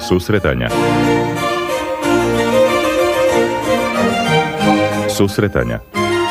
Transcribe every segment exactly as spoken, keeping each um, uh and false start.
Susretanja. Susretanja.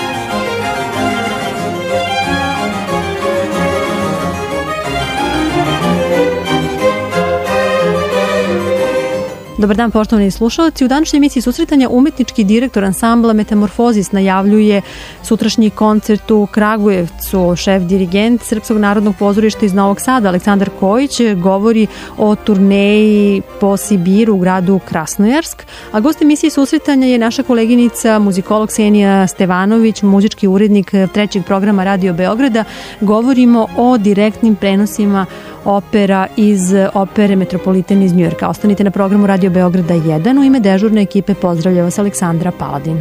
Dobar dan, poštovani slušalci. U današnjoj emisiji Susretanja umetnički direktor ansambla Metamorfozis najavljuje sutrašnji koncert u Kragujevcu. Šef dirigent Srpskog narodnog pozorišta iz Novog Sada, Aleksandar Kojić, govori o turneji po Sibiru u gradu Krasnojarsk. A gost emisije Susretanja je naša koleginica, muzikolog Ksenija Stevanović, muzički urednik trećeg programa Radio Beograda. Govorimo o direktnim prenosima opera iz opere Metropolitan iz Njujorka. Ostanite na programu Radio Beograda jedan. U ime dežurne ekipe pozdravlja vas Aleksandra Paladin.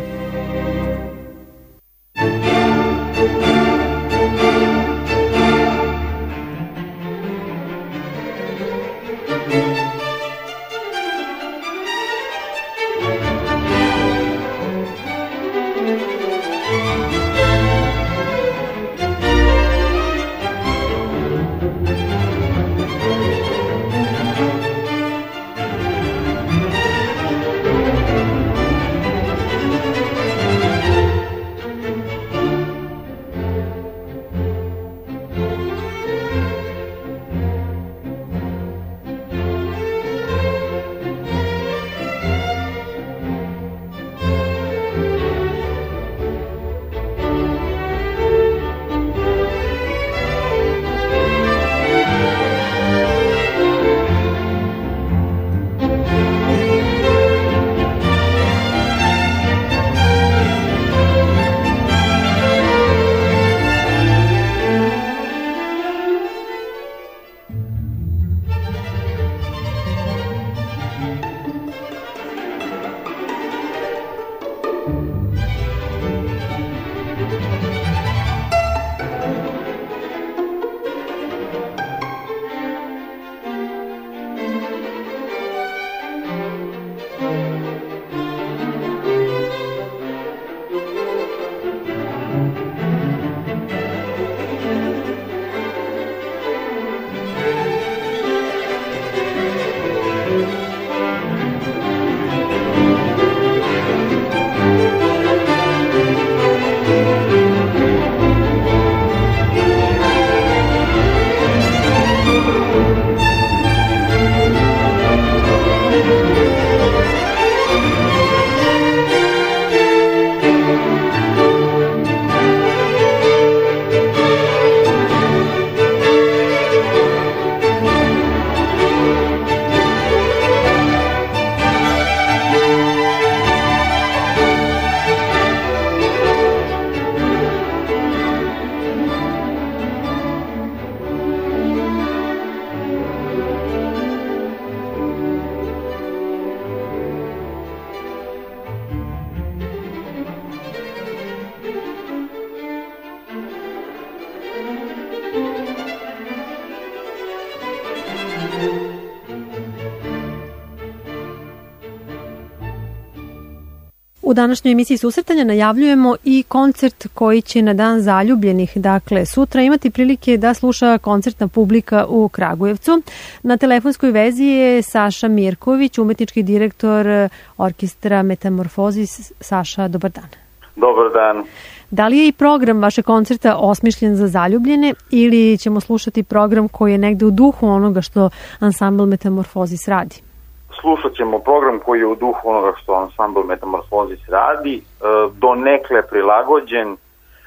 U današnjoj emisiji Susretanja najavljujemo i koncert koji će na Dan zaljubljenih, dakle sutra, imati prilike da sluša koncertna publika u Kragujevcu. Na telefonskoj vezi je Saša Mirković, umetnički direktor orkestra Metamorfozis. Saša, dobar dan. Dobar dan. Da li je i program vašeg koncerta osmišljen za zaljubljene ili ćemo slušati program koji je negde u duhu onoga što ansambl Metamorfozis radi? Slušat ćemo program koji je u duhu onoga što ansambl Metamorfozis radi, do nekle prilagođen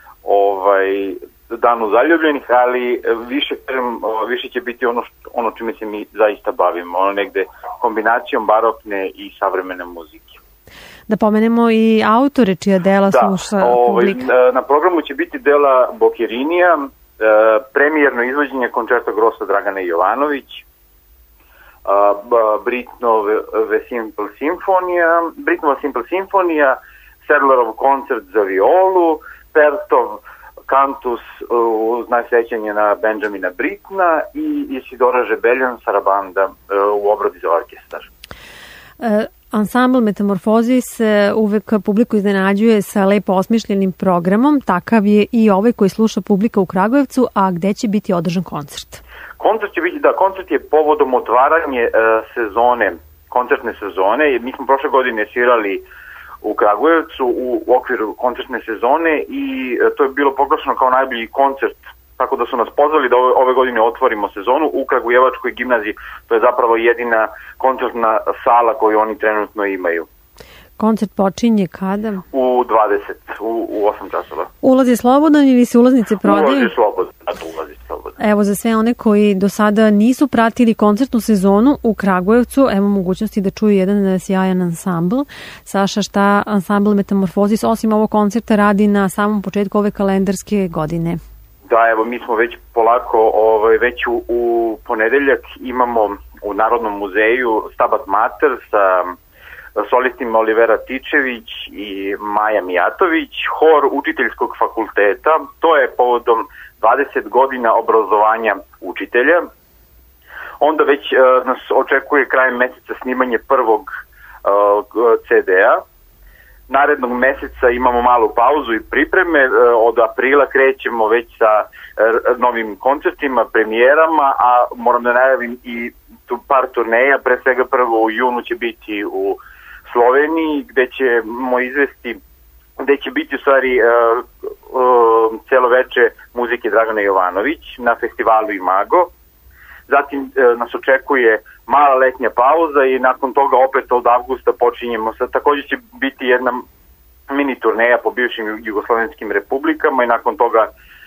ovaj, Danu zaljubljenih, ali više, više će biti ono, što, ono čime se mi zaista bavimo, ono negde kombinacijom barokne i savremene muzike. Da pomenemo i autore čija dela da, sluša ovaj, publika. Na programu će biti dela Bocherinija, premijerno izvođenje koncerta Grossa Dragane Jovanović, Britnova Simple Simfonija, Britnova Simple Simfonija, Sedlerov koncert za violu, Pertov Kantus uz najsvećanje na Benjamina Britna i Isidora Žebeljan Sarabanda u obradi za orkestar. E, ansambl Metamorfozis uvek publiku iznenađuje sa lepo osmišljenim programom, takav je i ovaj koji sluša publika u Kragujevcu, a gde će biti održan koncert? Koncert će biti, da, koncert je povodom otvaranje uh, sezone koncertne sezone. Mi smo prošle godine svirali u Kragujevcu u okviru koncertne sezone i to je bilo proglašeno kao najbolji koncert, tako da su nas pozvali da ove, ove godine otvorimo sezonu u Kragujevačkoj gimnaziji. To je zapravo jedina koncertna sala koju oni trenutno imaju. Koncert počinje kada? U dvadeset, u, u osam časova. Ulaz je slobodan ili se ulaznice prodaju? Ulaz je slobodan, ulaz je slobodan. Evo, za sve one koji do sada nisu pratili koncertnu sezonu u Kragujevcu, evo mogućnosti da čuju jedan sjajan ansambl. Saša, šta ansambl Metamorfozis osim ovog koncerta radi na samom početku ove kalendarske godine? Da, evo, mi smo već polako, ovaj, već u, u ponedeljak imamo u Narodnom muzeju Stabat Mater sa solistima Olivera Tičević i Maja Mijatović, hor učiteljskog fakulteta. To je povodom dvadeset godina obrazovanja učitelja. Onda već uh, nas očekuje krajem meseca snimanje prvog uh, ce de a. Narednog meseca imamo malu pauzu i pripreme. Uh, od aprila krećemo već sa uh, novim koncertima, premijerama, a moram da najavim i tu par turneja. Pre svega prvo u junu će biti u Sloveniji, gde ćemo izvesti, gde će biti u stvari uh, uh, celoveče muzike Dragana Jovanović na festivalu Imago. Zatim uh, nas očekuje mala letnja pauza i nakon toga opet od avgusta počinjemo sa, takođe će biti jedna mini turneja po bivšim jugoslovenskim republikama i nakon toga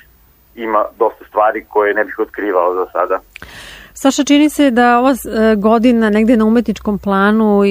ima dosta stvari koje ne bih otkrivao za sada. Saša, čini se da ova godina negde na umetničkom planu e,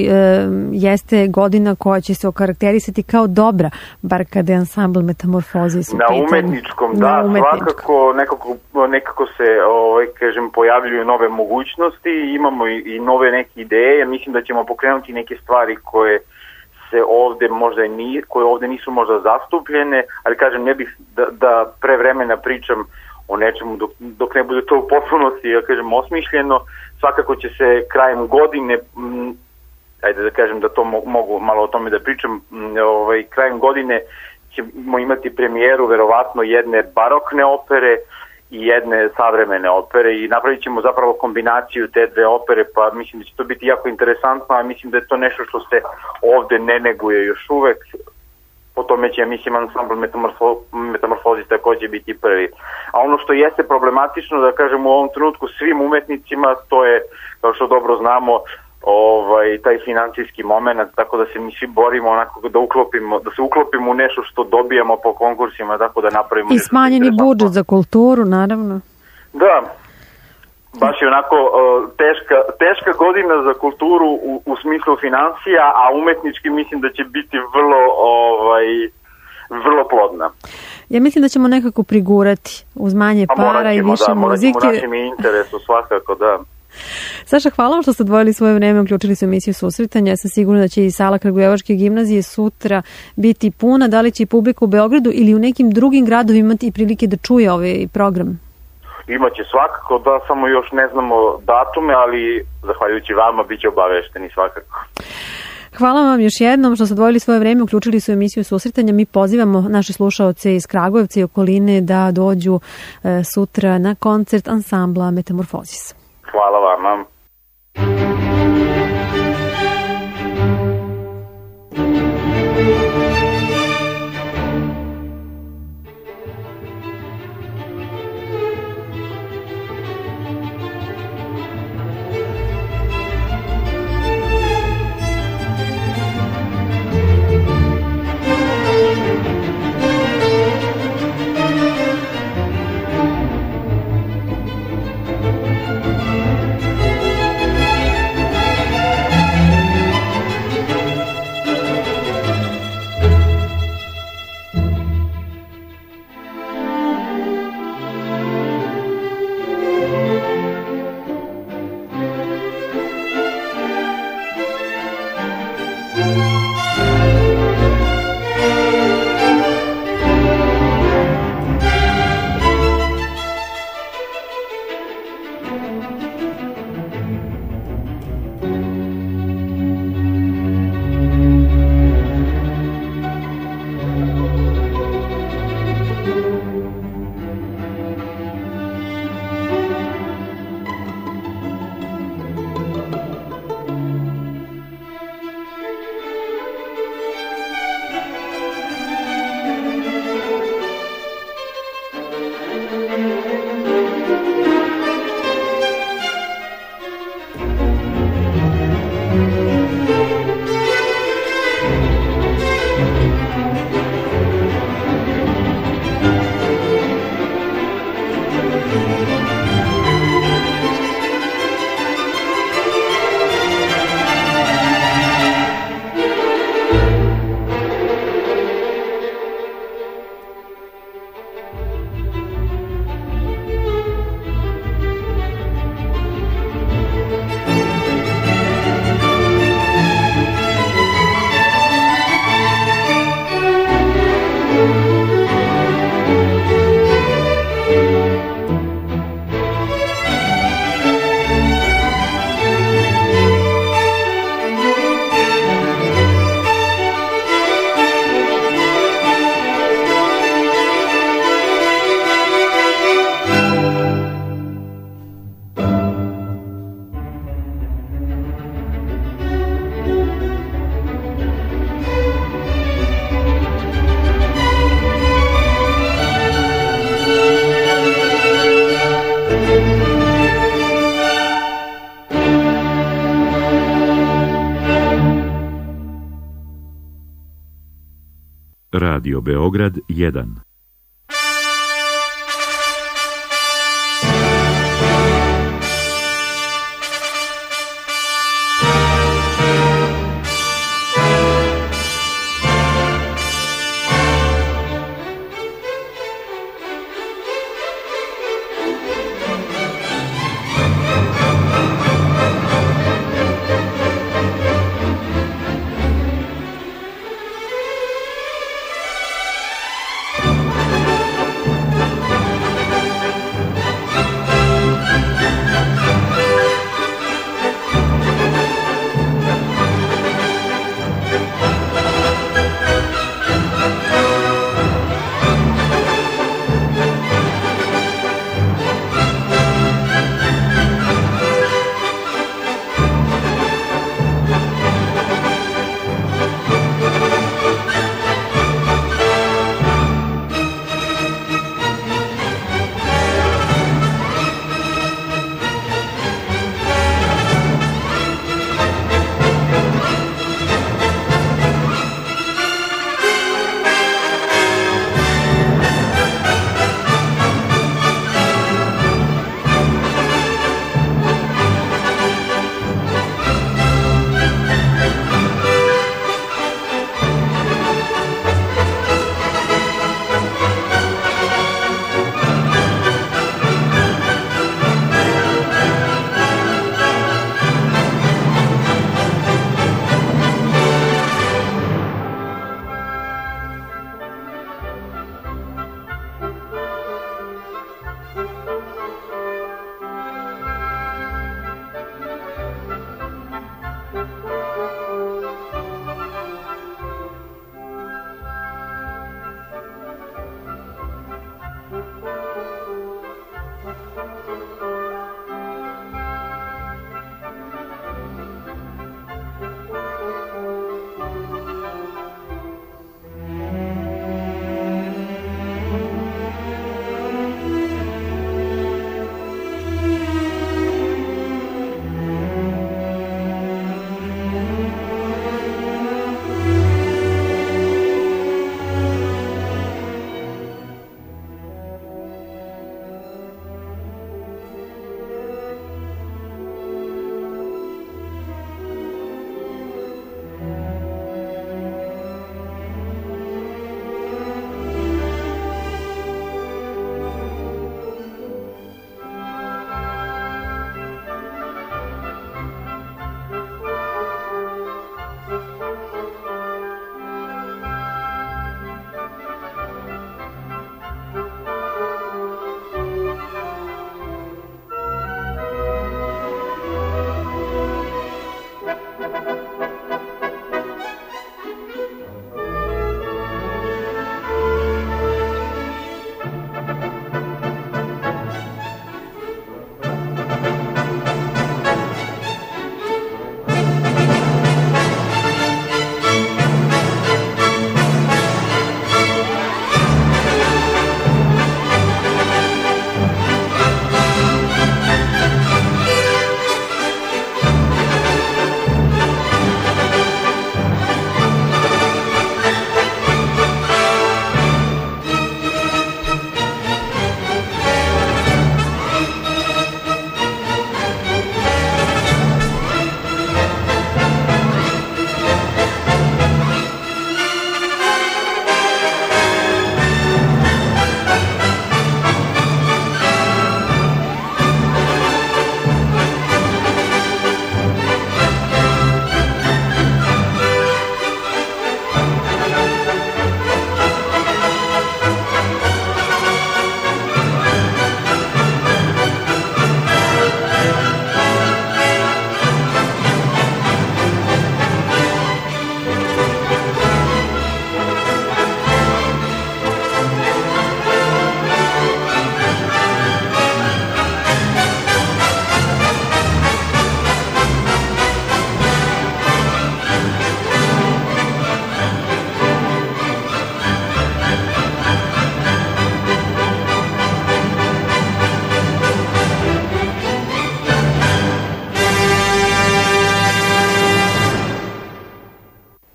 jeste godina koja će se okarakterisati kao dobra, bar kada je ansambl Metamorfozis u na pitanju. Umetničkom, da, na umetničkom. Svakako nekako, nekako se ovaj, kažem, pojavljuju nove mogućnosti, imamo i, i nove neke ideje. Mislim da ćemo pokrenuti neke stvari koje se ovde možda nije, koje ovde nisu možda zastupljene, ali kažem, ne bih da, da pre vremena pričam o nečemu dok, dok ne bude to u potpunosti, ja kažem, osmišljeno. Svakako će se krajem godine, m, ajde da kažem da to mo, mogu malo o tome da pričam, m, ovaj, krajem godine ćemo imati premijeru verovatno jedne barokne opere i jedne savremene opere i napravit ćemo zapravo kombinaciju te dve opere, pa mislim da će to biti jako interesantno, a mislim da je to nešto što se ovde ne neguje još uvek. Po tome će, mislim, ansambl Metamorfo, Metamorfozis takođe biti prvi. A ono što jeste problematično, da kažem, u ovom trenutku svim umetnicima, to je, kao što dobro znamo, ovaj, taj financijski moment, tako da se mi svi borimo onako da uklopimo, da se uklopimo u nešto što dobijamo po konkursima, tako da napravimo... I smanjeni budžet za kulturu, naravno. Da, baš je onako uh, teška, teška godina za kulturu u, u smislu financija, a umetnički mislim da će biti vrlo, ovaj, vrlo plodna. Ja mislim da ćemo nekako prigurati uz manje para ćemo, i više da, muzike. Da, morat ćemo našim interesu svakako, da. Saša, hvala vam što ste odvojili svoje vreme, uključili su emisiju Susretanja. Ja sam sigurna da će i sala Kragujevačke gimnazije sutra biti puna. Da li će i publika u Beogradu ili u nekim drugim gradovima imati prilike da čuje ovaj program? Imaće svakako, da, samo još ne znamo datume, ali zahvaljujući vama bit će obavešteni svakako. Hvala vam još jednom što ste odvojili svoje vreme, uključili su emisiju Susretanja. Mi pozivamo naše slušaoce iz Kragujevca i okoline da dođu e, sutra na koncert ansambla Metamorfozis. Hvala vama. Radio Beograd jedan.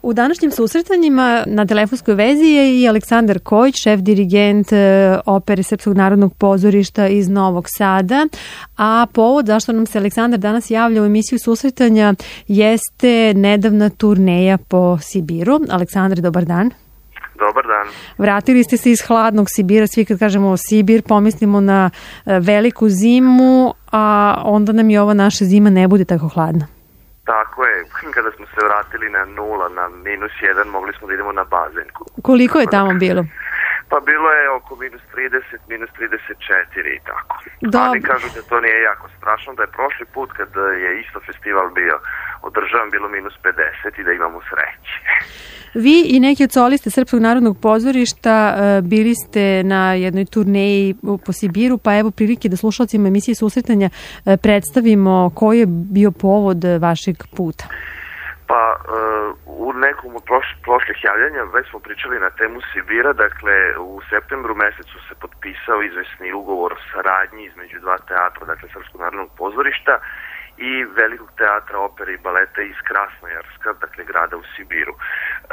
U današnjim susretanjima na telefonskoj vezi je i Aleksandar Kojić, šef dirigent opere Srpskog narodnog pozorišta iz Novog Sada, a povod zašto nam se Aleksandar danas javlja u emisiju susretanja jeste nedavna turneja po Sibiru. Aleksandar, dobar dan. Dobar dan. Vratili ste se iz hladnog Sibira, svi kad kažemo Sibir pomislimo na veliku zimu, a onda nam i ova naša zima ne bude tako hladna. Tako je, kada smo se vratili na nula, na minus jedan, mogli smo da idemo na bazen. Koliko je tamo bilo? Pa bilo je oko minus trideset, minus trideset četiri i tako. Dobar. Ali kažu da to nije jako strašno, da je prošli put kad je isto festival bio održavan bilo minus pedeset i da imamo sreće. Vi i neki od soliste Srpskog narodnog pozorišta bili ste na jednoj turneji po Sibiru, pa evo prilike da slušalcima emisije susretanja predstavimo koji je bio povod vašeg puta. Pa u nekom od prošlih javljanja već smo pričali na temu Sibira, dakle u septembru mesecu se potpisao izvesni ugovor o saradnji između dva teatra, dakle Srpskog narodnog pozorišta i Velikog teatra opere i baleta iz Krasnojarska, dakle grada u Sibiru. E,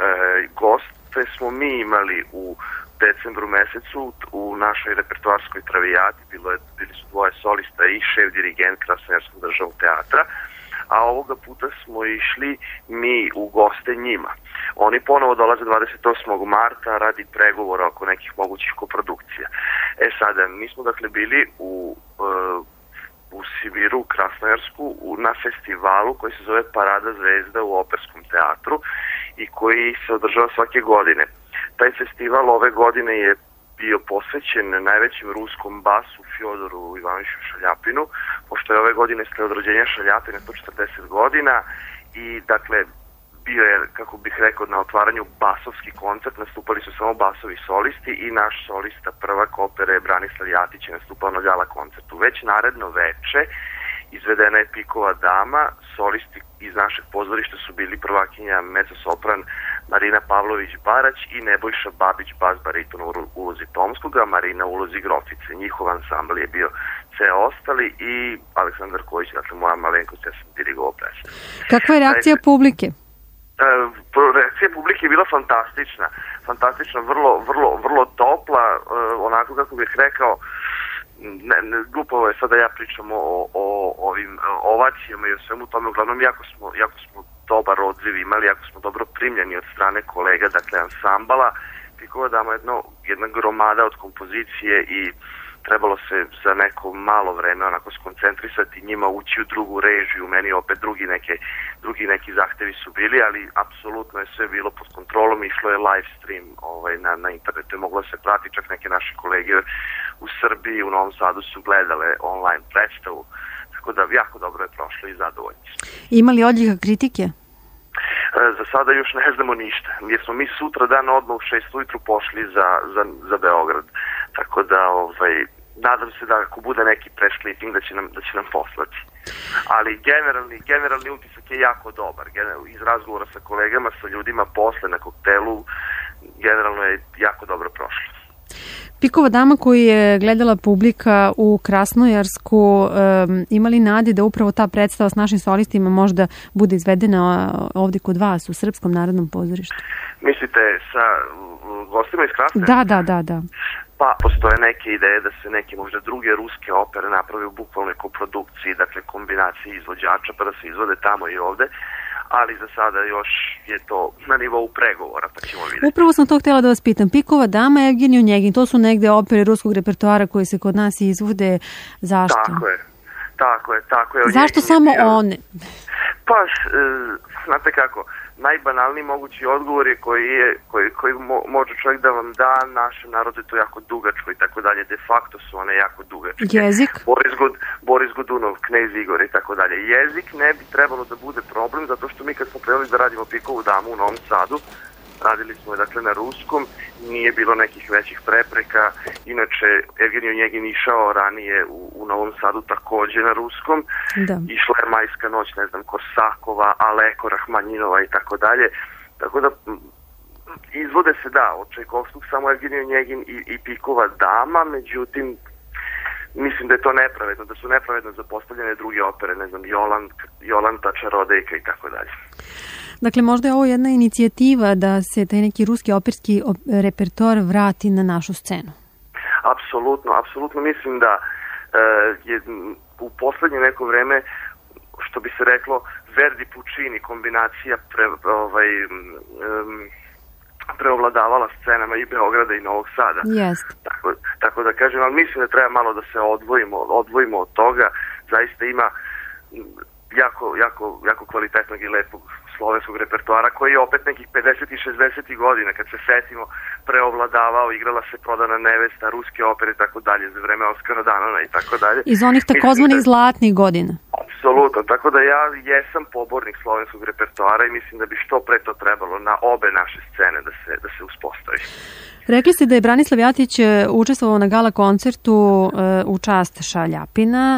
goste smo mi imali u decembru mesecu u našoj repertoarskoj travijati, bilo je, bili su dvoje solista i šef dirigent Krasnojarskog državnog teatra, a ovoga puta smo išli mi u goste njima. Oni ponovo dolaze dvadeset osmog marta radi pregovora oko nekih mogućih koprodukcija. E sada, mi smo dakle bili u... E, u Sibiru, u Krasnojarsku, na festivalu koji se zove Parada zvezda u Operskom teatru i koji se održava svake godine. Taj festival ove godine je bio posvećen najvećem ruskom basu Fjodoru Ivanoviću Šaljapinu, pošto je ove godine sled od rođenja Šaljapina sto četrdeset godina i dakle bio je, kako bih rekao, na otvaranju basovski koncert, nastupali su samo basovi solisti i naš solista prvak opere Branislav Jatić je nastupao na gala koncertu. Već naredno veče izvedena je Pikova dama, solisti iz našeg pozorišta su bili prvakinja mezzosopran Marina Pavlović-Barać i Nebojša Babić, bas bariton u ulozi Tomskoga, Marina u ulozi Grofice. Njihov ansambl je bio ceo ostali i Aleksandar Kojić, dakle moja malenkost, ja sam dirigovao predstavu. Kakva je reakcija publike? Reakcija publike je bila fantastična, fantastična, vrlo, vrlo, vrlo topla, onako kako bih rekao, ne, ne, glupo je sada ja pričam o, o ovim ovacijama i o svemu tome, uglavnom jako smo, jako smo dobar odziv imali, jako smo dobro primljeni od strane kolega, dakle ansambala. Pikova dama je jedno, jedna gromada od kompozicije i trebalo se za neko malo vreme onako skoncentrisati, njima ući u drugu režiju, meni opet drugi, neke, drugi neki zahtevi su bili, ali apsolutno je sve bilo pod kontrolom, išlo je live stream ovaj, na, na internetu, moglo se prati, čak neke naše kolege u Srbiji, u Novom Sadu su gledale online predstavu, tako da jako dobro je prošlo i zadovoljni. Ima li odljika kritike? E, za sada još ne znamo ništa, jer smo mi sutra dan odmah u šest ujutru pošli za, za, za Beograd, tako da ovaj, nadam se da ako bude neki press clipping da će nam, da će nam poslati. Ali generalni, generalni utisak je jako dobar. General, iz razgovora sa kolegama, sa ljudima posle na koktelu, generalno je jako dobro prošlo. Pikova dama koju je gledala publika u Krasnojarsku, um, imali nade da upravo ta predstava s našim solistima možda bude izvedena ovdje kod vas u Srpskom narodnom pozorištu? Mislite sa gostima iz Krasnojarska? Da, da, da, da. Pa postoje neke ideje da se neke možda druge ruske opere naprave u bukvalnoj koprodukciji, dakle kombinaciji izvođača pa da se izvode tamo i ovde, ali za sada još je to na nivou pregovora, pa ćemo vidjeti. Upravo sam to htjela da vas pitam. Pikova dama, Evgenij Onjegin, to su negde opere ruskog repertoara koje se kod nas izvode. Zašto? Tako je, tako je, tako je. Zašto samo bio... one? Pa, e, znate kako, najbanalniji mogući odgovor je koji, je, koji, koji mo, može čovjek da vam da, našem narodu je to jako dugačko i tako dalje, de facto su one jako dugačke. Jezik? Boris, God, Boris Godunov, Knez Igor i tako dalje. Jezik ne bi trebalo da bude problem, zato što mi kad smo krenuli da radimo Pikovu damu u Novom Sadu, radili smo je dakle na ruskom, nije bilo nekih većih prepreka, inače Evgenij Onjegin išao ranije u, u Novom Sadu takođe na ruskom, da. Išla je Majska noć, ne znam, Korsakova, Aleko, Rahmanjinova i tako dalje, tako da izvode se da, od Čajkovskog samo Evgenij Onjegin i, i Pikova dama, međutim mislim da je to nepravedno, da su nepravedno zapostavljene druge opere, ne znam, Jolant, Jolanta, Čarodejka i tako dalje. Dakle, možda je ovo jedna inicijativa da se taj neki ruski operski repertoar vrati na našu scenu. Apsolutno, apsolutno mislim da uh, je u poslednje neko vreme, što bi se reklo, Verdi Puccini kombinacija pre, ovaj, um, preovladavala scenama i Beograda i Novog Sada. Jest. Tako, tako da kažem, ali mislim da treba malo da se odvojimo, odvojimo od toga. Zaista ima jako, jako, jako kvalitetnog i lepog slovenskog repertoara koji je opet nekih pedeset i šezdeset godina, kad se setimo, preovladavao, igrala se Prodana nevesta, ruske opere i tako dalje, za vreme Oskara Danona i tako dalje. Iz onih takozvanih da, zlatnih godina. Apsolutno, tako da ja jesam pobornik slovenskog repertoara i mislim da bi što pre to trebalo na obe naše scene da se, da se uspostavi. Rekli ste da je Branislav Jatić učestvovao na gala koncertu u čast Šaljapina.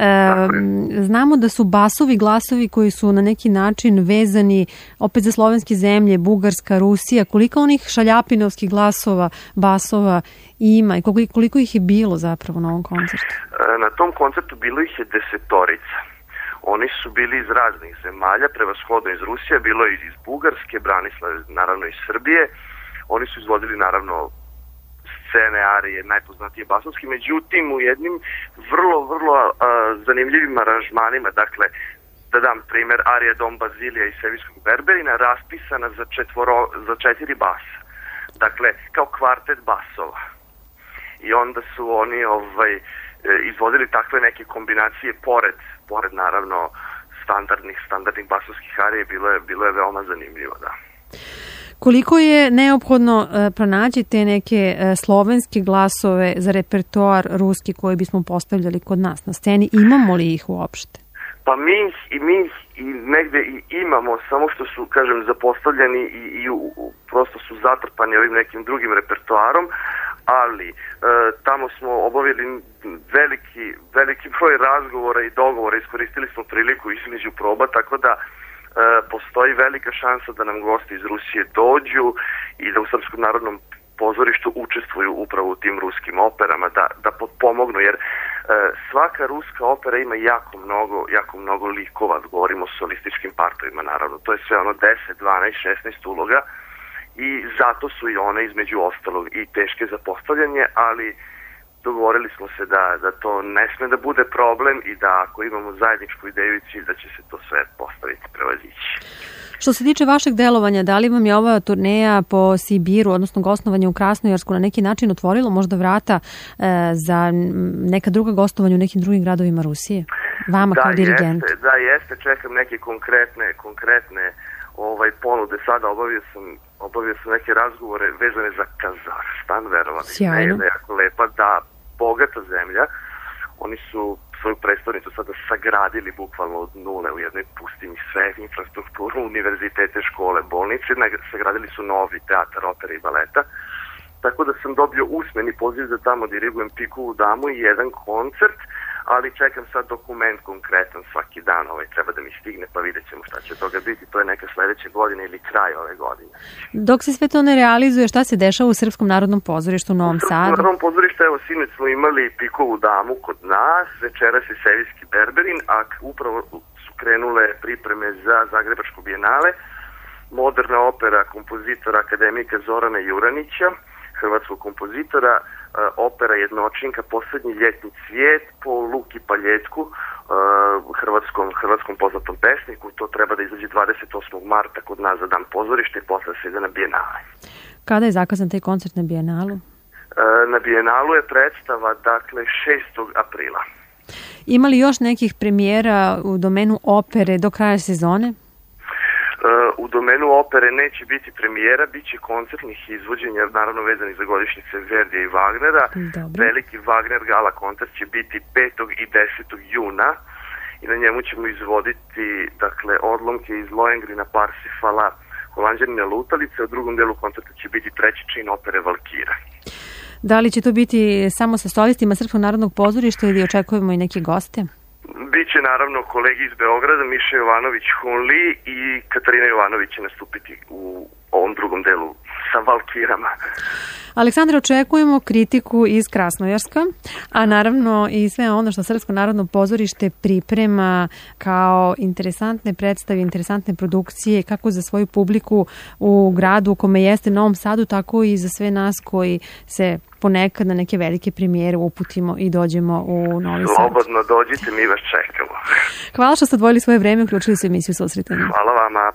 Znamo da su basovi glasovi koji su na neki način vezani opet za slovenske zemlje, Bugarska, Rusija. Koliko onih Šaljapinovskih glasova, basova ima i koliko, koliko ih je bilo zapravo na ovom koncertu? Na tom koncertu bilo ih je desetorica. Oni su bili iz raznih zemalja, prevashodno iz Rusije, bilo je iz Bugarske, Branislav naravno iz Srbije. Oni su izvodili naravno scene, arije, najpoznatije basovski, međutim u jednim vrlo, vrlo a, zanimljivim aranžmanima, dakle, da dam primer, arija Dom Bazilija i Sevijskog Berberina, raspisana za, četvoro, za četiri basa, dakle, kao kvartet basova. I onda su oni ovaj, izvodili takve neke kombinacije pored, pored naravno standardnih, standardnih basovskih arija, bilo je, bilo je veoma zanimljivo, da. Koliko je neophodno uh, pronaći te neke uh, slovenske glasove za repertoar ruski koji bismo postavljali kod nas na sceni? Imamo li ih uopšte? Pa mi ih i mi ih i negde i imamo, samo što su, kažem, zapostavljeni i, i u, u, prosto su zatrpani ovim nekim drugim repertoarom, ali e, tamo smo obavili veliki, veliki broj razgovora i dogovora, iskoristili smo priliku između proba, tako da E, postoji velika šansa da nam gosti iz Rusije dođu i da u Srpskom narodnom pozorištu učestvuju upravo u tim ruskim operama, da, da potpomognu, jer e, svaka ruska opera ima jako mnogo, jako mnogo likova, govorimo o solističkim partovima naravno, to je sve ono deset, dvanaest, šesnaest uloga i zato su i one između ostalog i teške za postavljanje, ali dogovorili smo se da, da to ne sme da bude problem i da ako imamo zajedničku ideju i cilj da će se to sve postaviti, prevazići. Što se tiče vašeg delovanja, da li vam je ova turneja po Sibiru, odnosno gostovanje u Krasnojarsku, na neki način otvorilo možda vrata e, za neka druga gostovanja u nekim drugim gradovima Rusije? Vama da, kao dirigent. Jeste, da, jeste, čekam neke konkretne, konkretne ovaj, ponude. Sada obavio sam, obavio sam neke razgovore vezane za Kazahstan, verovali. Sjajno. Ne, jako lepa, da, bogata zemlja. Oni su svoju predstavnicu sada sagradili bukvalno od nule u jednoj pustinji, sve infrastrukturu, univerzitete, škole, bolnice, sagradili su novi teatar opere i baleta. Tako da sam dobio usmeni poziv da tamo dirigujem Pikovu damu i jedan koncert, ali čekam sad dokument konkretan svaki dan, ovaj treba da mi stigne, pa vidjet ćemo šta će toga biti, to je neka sledeće godine ili kraj ove godine. Dok se sve to ne realizuje, šta se dešava u Srpskom narodnom pozorištu u Novom Sadu? U Srpskom narodnom pozorištu, evo, sinoć smo imali Pikovu damu kod nas, večeras je Sevijski Berberin, a upravo su krenule pripreme za Zagrebačko bijenale, moderna opera kompozitora akademika Zorana Juranića, hrvatskog kompozitora, opera Jednočinka, Poslednji ljetni cvijet po Luki Paljetku, hrvatskom, hrvatskom poznatom pesniku. To treba da izađe dvadeset osmog marta kod nas za dan pozorišta i posle se ide na bijenale. Kada je zakazan taj koncert na bijenalu? Na bijenalu je predstava, dakle, šestog aprila. Ima li još nekih premijera u domenu opere do kraja sezone? U domenu opere neće biti premijera, bit će koncertnih izvođenja, naravno vezani za godišnjice Verdija i Wagnera. Dobre. Veliki Wagner gala koncert će biti petog i desetog juna i na njemu ćemo izvoditi, dakle, odlomke iz Lohengrina, Parsifala, Holanđanine lutalice. U drugom delu koncerta će biti treći čin opere Valkira. Da li će to biti samo sa solistima Srpskog narodnog pozorišta ili očekujemo i neke goste? Biće naravno kolegi iz Beograda, Miša Jovanović Hunli i Katarina Jovanović će nastupiti u ovom drugom delu sa Valkirama. Aleksandre, očekujemo kritiku iz Krasnojarska, a naravno i sve ono što Srpsko narodno pozorište priprema kao interesantne predstave, interesantne produkcije, kako za svoju publiku u gradu u kome jeste Novom Sadu, tako i za sve nas koji se ponekad na neke velike premijere uputimo i dođemo u Novi Sad. Slobodno dođite, mi vas čekamo. Hvala što ste odvojili svoje vreme i uključili se u emisiju Susretanje. Hvala vama.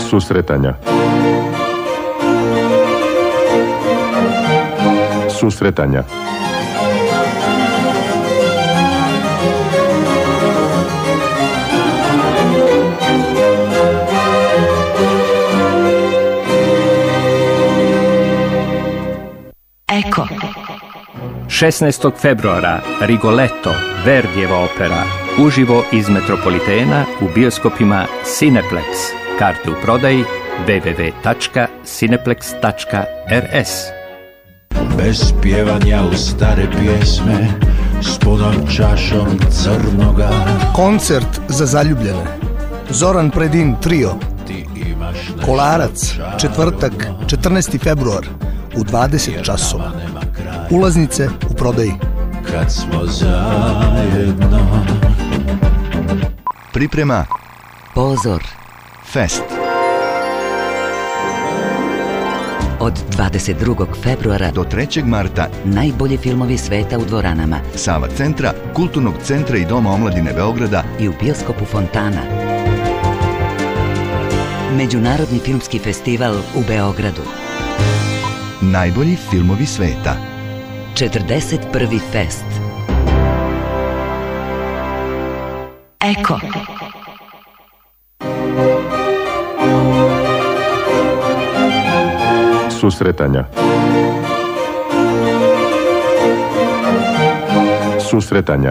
Susretanja. Susretanja. Eko. šesnaestog februara Rigoletto, Verdijeva opera, uživo iz Metropolitena u bioskopima Cineplex. Karte u prodaji w w w tačka cineplex tačka r s. Bez pjevanja u stare pjesme, s punom čašom crnoga. Koncert za zaljubljene. Zoran Predin trio. Kolarac, četvrtak, četrnaesti februar u dvadeset časova. Ulaznice u prodaji. Kad smo zajedno. Priprema Pozor. Fest. Od dvadeset drugog februara do trećeg marta najbolji filmovi sveta u dvoranama Sava centra, Kulturnog centra i Doma omladine Beograda i u bioskopu Fontana. Međunarodni filmski festival u Beogradu. Najbolji filmovi sveta. četrdeset prvi fest. Eko. Susretanja. Susretanja.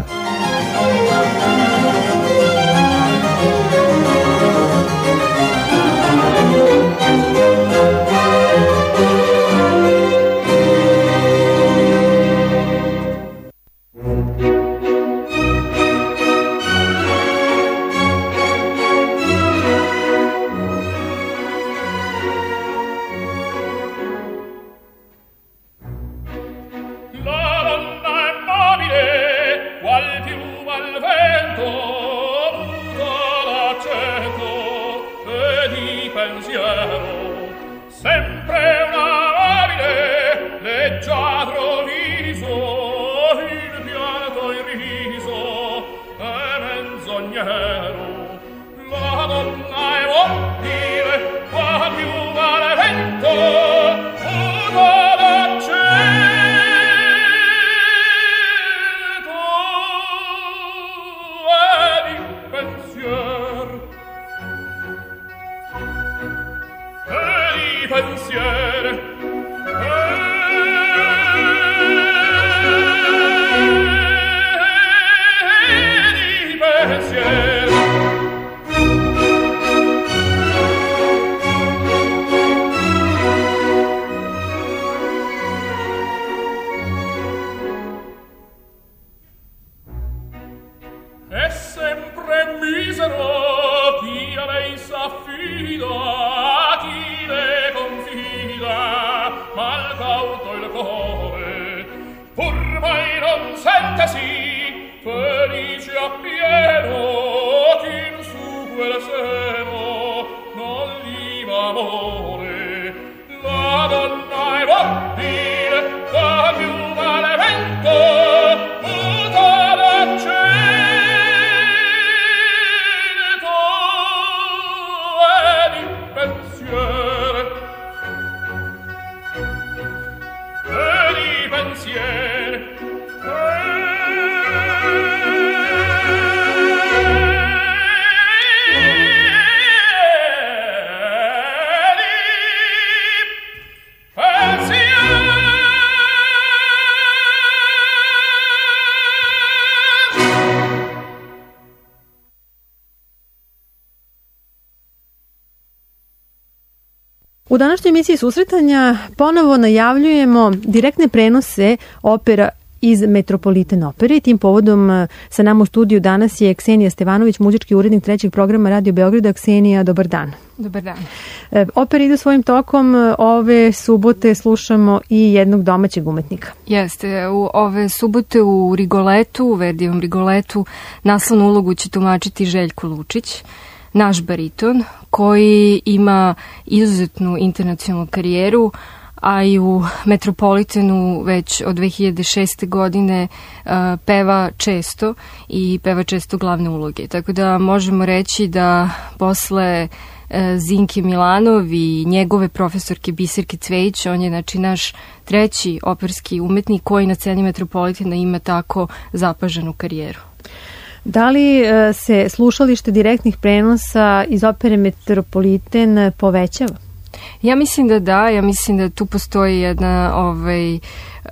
U današnjoj emisiji Susretanja ponovo najavljujemo direktne prenose opera iz Metropoliten opere i tim povodom sa nama u studiju danas je Ksenija Stevanović, muzički urednik trećeg programa Radio Beograda. Ksenija, dobar dan. Dobar dan. E, opera ide svojim tokom. Ove subote slušamo i jednog domaćeg umetnika. Jeste, u ove subote u Rigoletu, u Verdijevom Rigoletu, naslovnu ulogu će tumačiti Željko Lučić, naš bariton, koji ima izuzetnu internacionalnu karijeru, a i u Metropolitenu već od dve hiljade šeste. godine uh, peva često i peva često glavne uloge. Tako da možemo reći da posle Zinke Milanov i njegove profesorke Biserke Cvejić. On je znači naš treći operski umetnik koji na sceni Metropolitana ima tako zapaženu karijeru. Da li se slušalište direktnih prenosa iz opere Metropoliten povećava? Ja mislim da da, ja mislim da tu postoji jedna, ovaj, uh,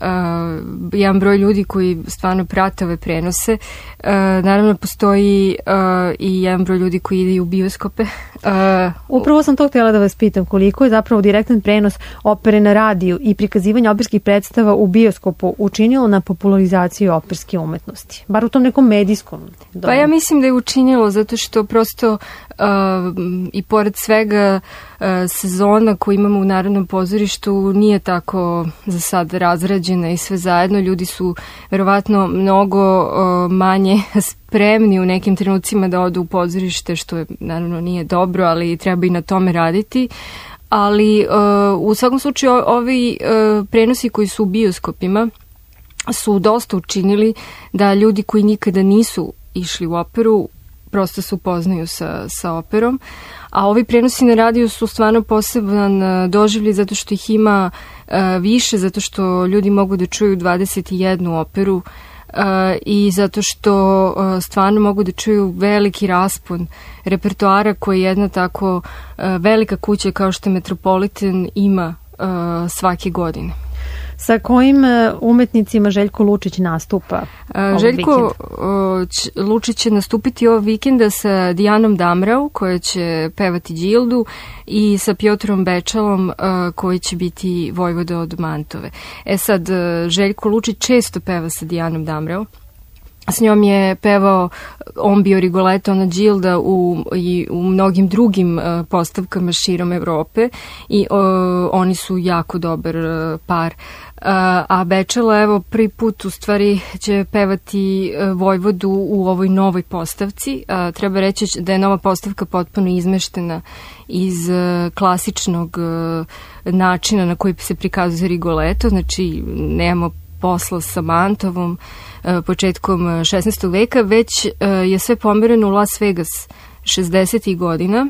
jedan broj ljudi koji stvarno prate ove prenose. Uh, naravno postoji uh, i jedan broj ljudi koji ide u bioskope. Uh, Upravo sam to htjela da vas pitam, koliko je zapravo direktan prenos opere na radiju i prikazivanje operskih predstava u bioskopu učinilo na popularizaciju operske umetnosti? Bar u tom nekom medijskom domu. Pa ja mislim da je učinilo, zato što prosto uh, i pored svega uh, sezona koju imamo u Narodnom pozorištu nije tako za sad razrađena i sve zajedno. Ljudi su verovatno mnogo uh, manje spremni u nekim trenucima da odu u pozorište, što je, naravno nije dobro, ali treba i na tome raditi. Ali uh, u svakom slučaju ovi uh, prenosi koji su u bioskopima su dosta učinili da ljudi koji nikada nisu išli u operu prosto se upoznaju sa, sa operom. A ovi prenosi na radiju su stvarno poseban doživljaj zato što ih ima uh, više, zato što ljudi mogu da čuju dvadeset jednu operu uh, i zato što uh, stvarno mogu da čuju veliki raspon repertoara koji jedna tako uh, velika kuća kao što je Metropolitan ima uh, svake godine. Sa kojim umetnicima Željko Lučić nastupa ovog Željko vikenda? Lučić će nastupiti ovog vikenda sa Dijanom Damrau, koja će pevati Đildu, i sa Piotrom Bečalom, koji će biti vojvoda od Mantove. E sad, Željko Lučić često peva sa Dijanom Damrau. S njom je pevao, on bio Rigoletto, ona Đilda u, i u mnogim drugim uh, postavkama širom Evrope i uh, oni su jako dobar uh, par. Uh, a Bečela, evo, prvi put u stvari će pevati uh, Vojvodu u ovoj novoj postavci. Uh, treba reći da je nova postavka potpuno izmeštena iz uh, klasičnog uh, načina na koji se prikazuje Rigoletto, znači nemamo posla sa Mantovom početkom šesnaestog veka, već je sve pomereno u Las Vegas šezdesetih godina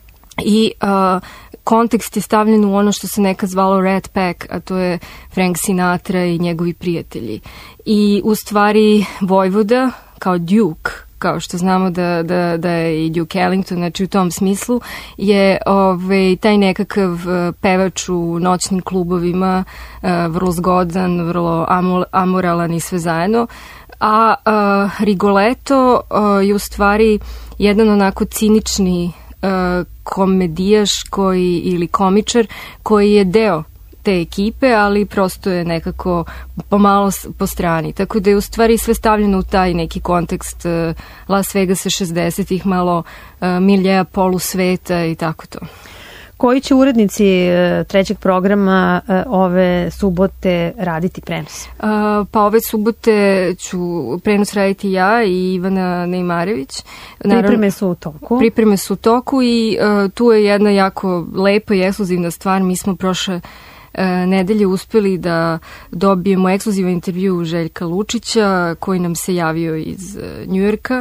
i uh, kontekst je stavljen u ono što se nekad zvalo Rat Pack, a to je Frank Sinatra i njegovi prijatelji. I u stvari Vojvoda kao Duke, kao što znamo da, da, da je i Duke Ellington, znači u tom smislu, je ovaj, taj nekakav pevač u noćnim klubovima, uh, vrlo zgodan, vrlo amoralan i sve zajedno. A uh, Rigoletto uh, je u stvari jedan onako cinični uh, komedijaš koji, ili komičar koji je deo te ekipe, ali prosto je nekako pomalo po strani. Tako da je u stvari sve stavljeno u taj neki kontekst uh, Las Vegasa šezdesetih, malo uh, miljeja polusveta i tako to. Koji će urednici trećeg programa ove subote raditi prenos? Uh, pa ove subote ću prenos raditi ja i Ivana Nejmarević. Naravno, pripreme su u toku. Pripreme su u toku i uh, tu je jedna jako lepa i ekskluzivna stvar. Mi smo prošle uh, nedelje uspeli da dobijemo ekskluzivan intervju Željka Lučića koji nam se javio iz uh, Njujorka.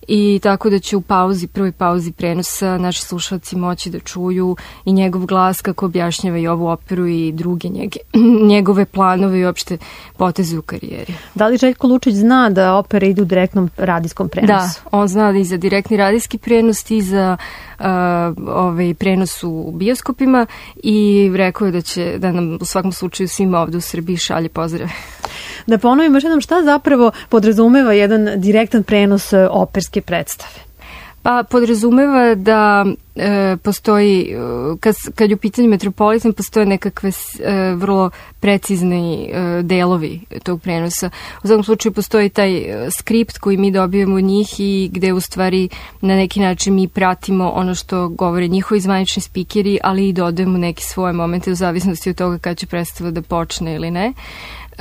I tako da će u pauzi, prvoj pauzi prenosa naši slušalci moći da čuju i njegov glas kako objašnjava i ovu operu i druge njege, njegove planove i uopšte poteze u karijeri. Da li Željko Lučić zna da opere idu u direktnom radijskom prenosu? Da, on zna i za direktni radijski prenos i za uh, ovaj prenos u bioskopima i rekao je da će da nam u svakom slučaju svima ovde u Srbiji šalje pozdrave. Da ponovimo još jednom, šta zapravo podrazumeva jedan direktan prenos operske predstave? Pa podrazumeva da e, postoji, kad, kad je u pitanju Metropolitan, postoje nekakve e, vrlo precizni e, delovi tog prenosa. U svakom slučaju postoji taj e, skript koji mi dobijemo od njih i gde u stvari na neki način mi pratimo ono što govore njihovi zvanični spikeri, ali i dodajemo neke svoje momente u zavisnosti od toga kad će predstava da počne ili ne. Uh,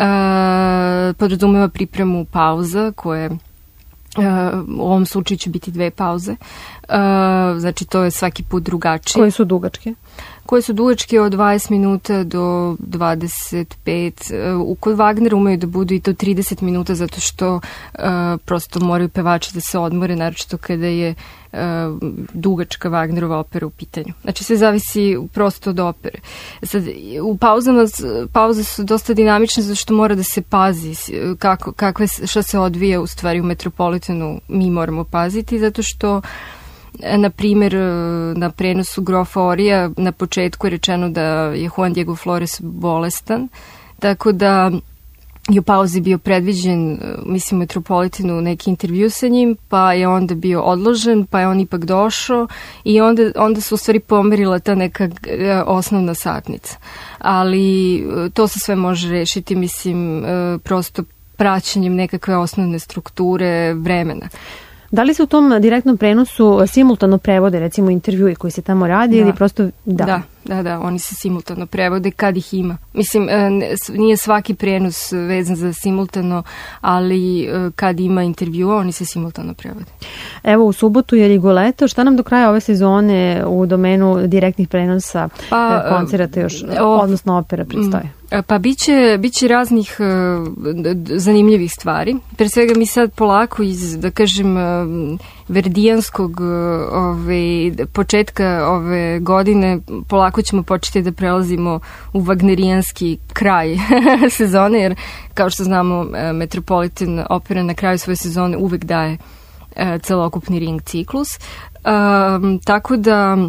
podrazumeva pripremu pauza koje uh, u ovom slučaju će biti dve pauze uh, znači to je svaki put drugačije. Koje su dugačke? Koje su dugačke od dvadeset minuta do dvadeset pet. U kod Wagnera umeju da budu i to trideset minuta zato što uh, prosto moraju pevači da se odmore, naročito kada je uh, dugačka Wagnerova opera u pitanju. Znači sve zavisi prosto od opere. Sad, u pauzama, pauze su dosta dinamične zato što mora da se pazi kako, kakve, šta se odvija u stvari u Metropolitanu, mi moramo paziti zato što na primjer, na prenosu Grofa Orija na početku je rečeno da je Juan Diego Flores bolestan, tako da je u pauzi bio predviđen, mislim, Metropolitanu neki intervju sa njim, pa je onda bio odložen, pa je on ipak došao i onda, onda su u stvari pomerila ta neka osnovna satnica. Ali to se sve može rešiti, mislim, prosto praćenjem nekakve osnovne strukture vremena. Da li se u tom direktnom prenosu simultano prevode, recimo, intervjui koji se tamo radi, da. Ili prosto... Da. da, da, da, oni se simultano prevode kad ih ima. Mislim, nije svaki prenos vezan za simultano, ali kad ima intervjua, oni se simultano prevode. Evo, u subotu je Rigoletto. Šta nam do kraja ove sezone u domenu direktnih prenosa pa, koncerata još, o, odnosno opera predstoje? Pa biće, biće raznih uh, zanimljivih stvari. Pre svega mi sad polako iz, da kažem, uh, verdijanskog uh, ove, početka ove godine polako ćemo početi da prelazimo u wagnerijanski kraj sezone, jer kao što znamo Metropolitan opera na kraju svoje sezone uvek daje uh, celokupni ring ciklus. Uh, tako da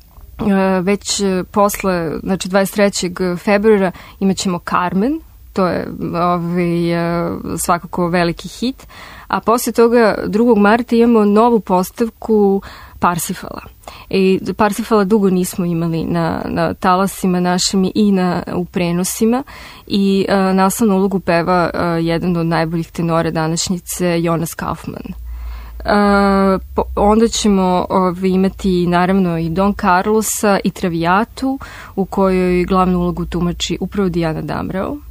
već posle, znači dvadeset trećeg februara imat ćemo Carmen, to je ovaj, svakako veliki hit, a posle toga drugog marta imamo novu postavku Parsifala. I Parsifala dugo nismo imali na, na talasima našim i na, u prenosima i a, naslovnu ulogu peva a, jedan od najboljih tenora današnjice, Jonas Kaufmann. Uh, po, onda ćemo ove, imati naravno i Don Carlosa i Traviatu u kojoj glavnu ulogu tumači upravo Diana Damrau. Uh,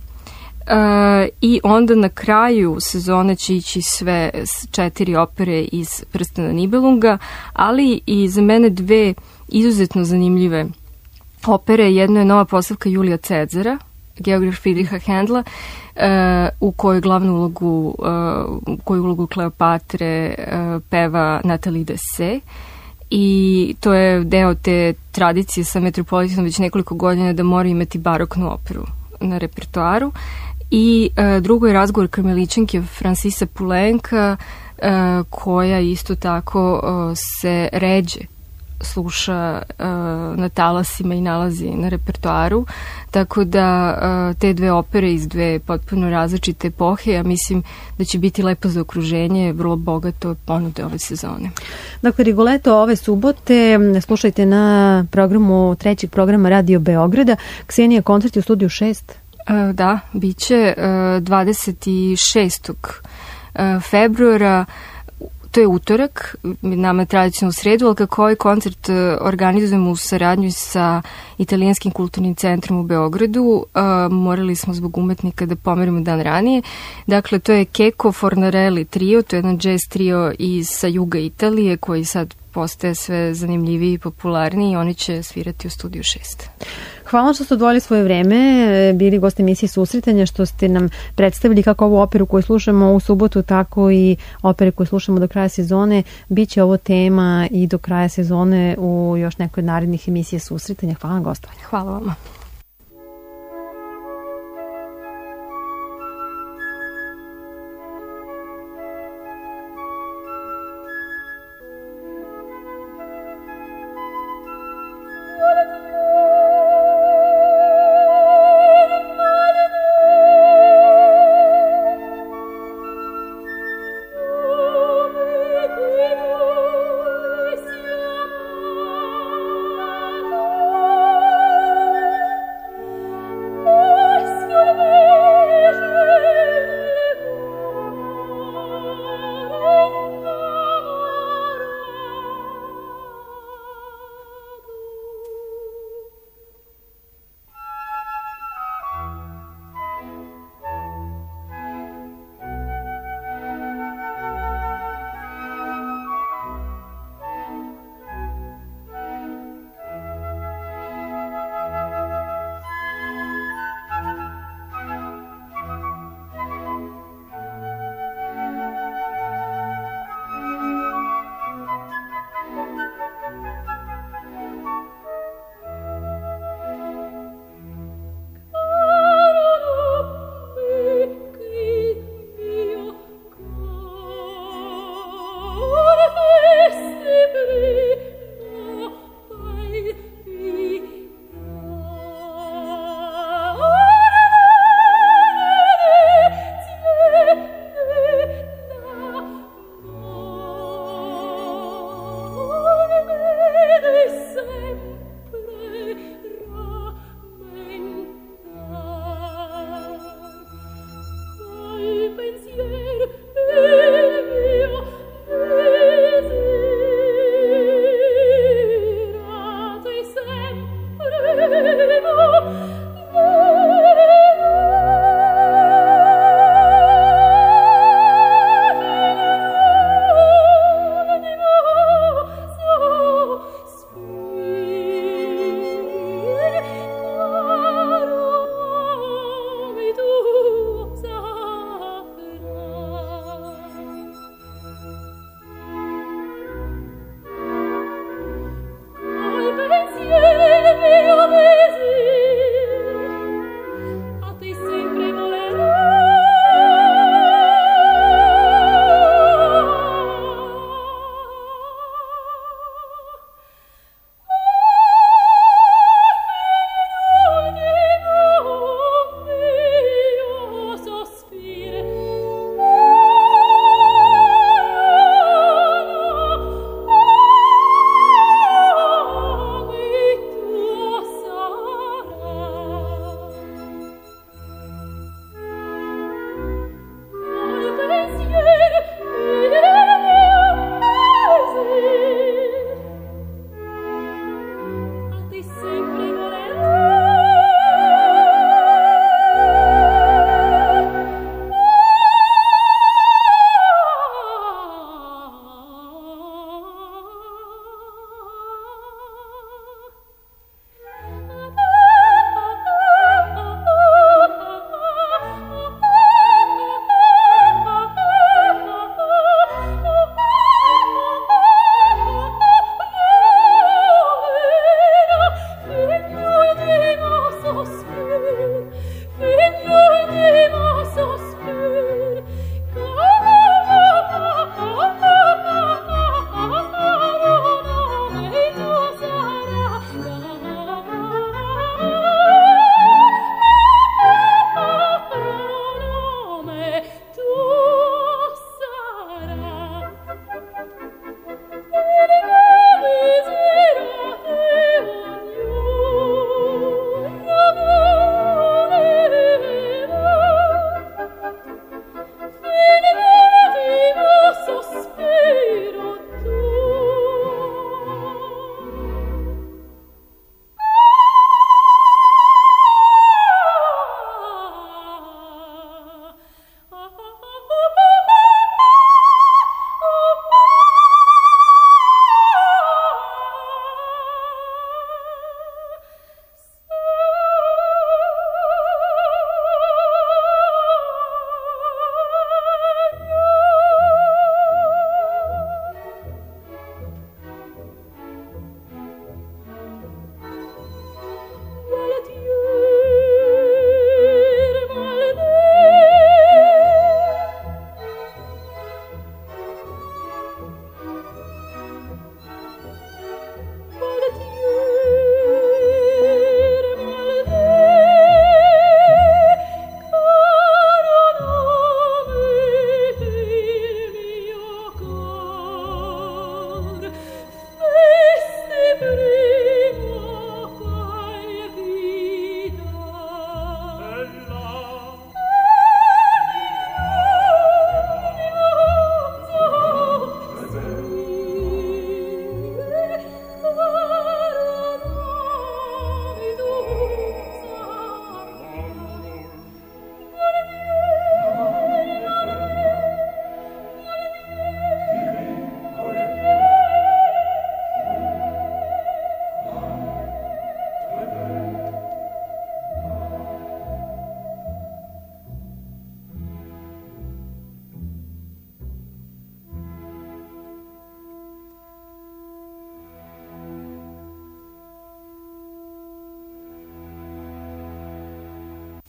I onda na kraju sezone će ići sve četiri opere iz Prstena Nibelunga, ali i za mene dve izuzetno zanimljive opere. Jedno je nova postavka Julija Cezara, Georga Friedricha Händla, uh, u kojoj glavnu ulogu, uh, koju ulogu Kleopatre uh, peva Nathalie Dessay. I to je deo te tradicije sa Metropolitanom već nekoliko godina da mora imati baroknu operu na repertoaru. I uh, drugo je razgovor Karmeličanke Francisa Poulenca, uh, koja isto tako uh, se ređe sluša uh, na talasima i nalazi na repertoaru, tako da uh, te dve opere iz dve potpuno različite epohe, ja mislim da će biti lepo za okruženje, vrlo bogato ponude ove sezone. Dakle, Rigoletto ove subote slušajte na programu trećeg programa Radio Beograda. Ksenija, koncert je u studiju šest? Uh, da, bit će uh, dvadeset šestog februara. To je utorak, nama tradicionalno u sredu, ali kako ovaj koncert organizujemo u saradnju sa Italijanskim kulturnim centrom u Beogradu, uh, morali smo zbog umetnika da pomerimo dan ranije. Dakle, to je Keko Fornarelli trio, to je jedan jazz trio iz sa juga Italije koji sad postaje sve zanimljiviji i popularniji i oni će svirati u studiju šest. Hvala što ste odvojili svoje vreme, bili gost emisije Susretanja, što ste nam predstavili kako ovu operu koju slušamo u subotu, tako i opere koju slušamo do kraja sezone. Biće ovo tema i do kraja sezone u još nekoj narednih emisije Susretanja. Hvala na gostovanju. Hvala vama.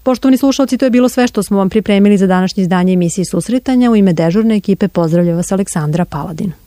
Poštovani slušalci, to je bilo sve što smo vam pripremili za današnje izdanje emisije Susretanja. U ime dežurne ekipe pozdravlja vas Aleksandra Paladin.